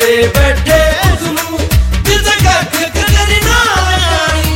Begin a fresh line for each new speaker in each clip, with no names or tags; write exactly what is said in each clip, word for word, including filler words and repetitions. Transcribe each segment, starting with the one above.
दे बैठे उसनू जिसे कख कदर ना जानी।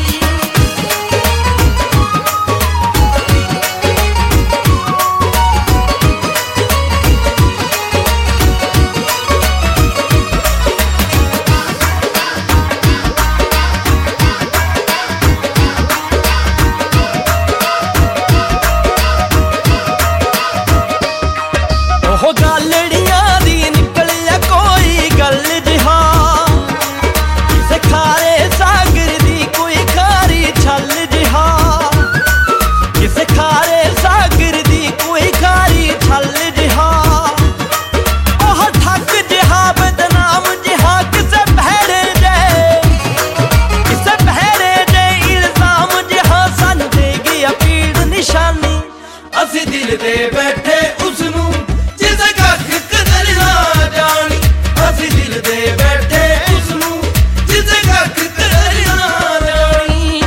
ਉਹ ਗਾਲੜੀਆਂ ਦੀ ਨਿਕਲਿਆ ਕੋਈ ਗੱਲ ਜਿਹਾ, ਕਿਸੇ ਖਾਰੇ ਸਾਗਰ ਦੀ ਕੋਈ ਖਾਰੀ ਛੱਲ ਜਿਹਾ, ਕਿਸੇ ਖਾਰੇ ਸਾਗਰ ਦੀ ਕੋਈ ਖਾਰੀ ਛੱਲ ਜਿਹਾ। ਉਹ ਠੱਗ ਜਿਹਾ ਬਦਨਾਮ ਜਿਹਾ ਕਿਸੇ ਭੈੜੇ ਦੇ, ਕਿਸੇ ਭੈੜੇ ਦੇ ਇਲਜ਼ਾਮ ਜਿਹਾ ਸਾਨੂੰ ਦੇ ਗਿਆ ਪੀੜ ਨਿਸ਼ਾਨੀ।
ਅਸੀਂ ਦਿਲ ਦੇ ਬੈਠੇ ਉਸਨੂੰ ਜਿਸੇ ਕੱਖ ਕਦਰ ਨਾ ਜਾਣੀ। ਅਸੀਂ ਦਿਲ ਦੇ ਬੈਠੇ ਉਸਨੂੰ ਜਿਸੇ ਕੱਖ ਕਦਰ ਨਾ ਜਾਣੀ।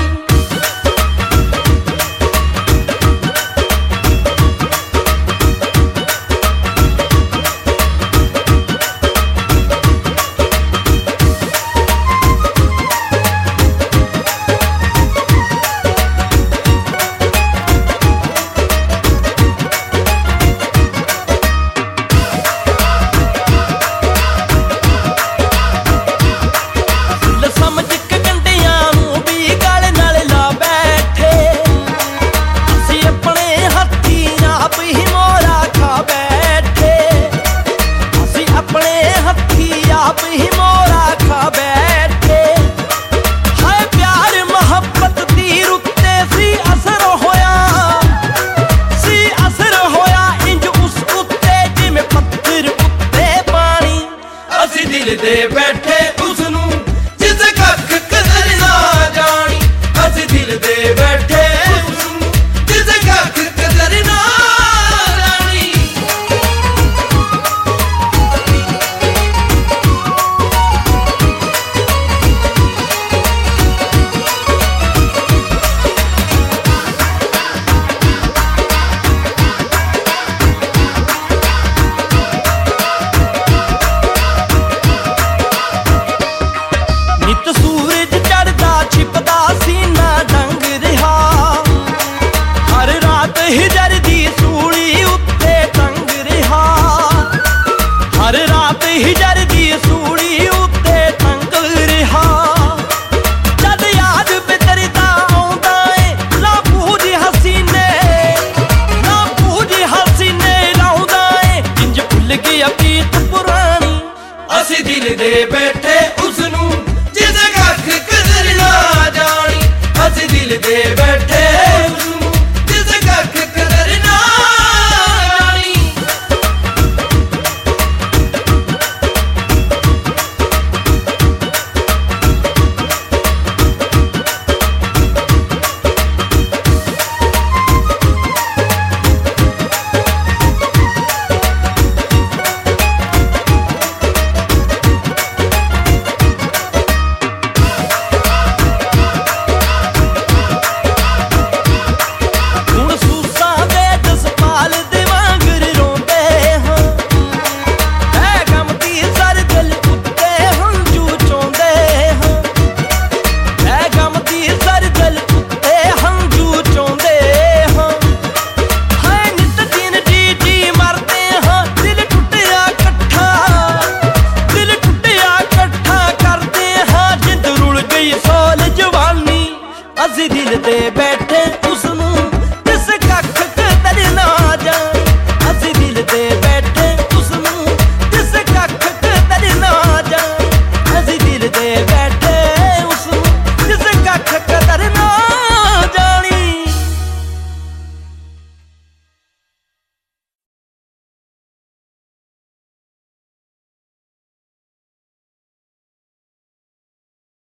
ਆਪ ਹੀ ਮੋਰਾ ਖਾ ਬੈਠੇ ਹਾਏ ਪਿਆਰ ਮੁਹੱਬਤ ਦੀ ਰੁੱਤੇ ਸੀ ਅਸਰ ਹੋਇਆ, ਸੀ ਅਸਰ ਹੋਇਆ ਇੰਜ ਉਸ ਉੱਤੇ ਜਿਵੇਂ ਪੱਥਰ ਉੱਤੇ ਪਾਣੀ। ਅਸੀਂ ਦਿਲ ਦੇ ਬੈਠੇ ਉਸਨੂੰ ਜਿਸੇ ਕੱਖ ਕਦਰ ਨਾ ਜਾਣੀ। ਅਸੀਂ ਦਿਲ ਦੇ ਬੈਠੇ ਉਸਨੂੰ ਜਿਸੇ ਕੱਖ ਕਦਰ ਨਾ ਜਾਣੀ।
ਨਿਤ ਸੂਰਜ ਚੜ੍ਹਦਾ ਛਿਪਦਾ ਸੀਨਾ ਡੰਗ ਰਿਹਾ, ਹਰ ਰਾਤ ਹਿਜਰ ਦੀ ਸੂਲੀ ਉੱਤੇ ਟੰਗ ਰਿਹਾ, ਹਰ ਰਾਤ ਹਿਜਰ ਦੀ ਸੂਲੀ ਉੱਤੇ ਟੰਗ ਰਿਹਾ। ਜਦ ਯਾਦ ਬਿਤਰਦਾ ਆਉਂਦਾ ਏ ਨਾ ਬੂਝ ਹਸੀਨੇ, ਨਾ ਬੂਝ ਹਸੀਨੇ ਲਾਉਂਦਾ ਏ ਇੰਜ ਭੁੱਲ ਗਿਆ ਪ੍ਰੀਤ ਪੁਰਾਣੀ।
ਅਸੀਂ ਦਿਲ ਦੇ ਬੈਠੇ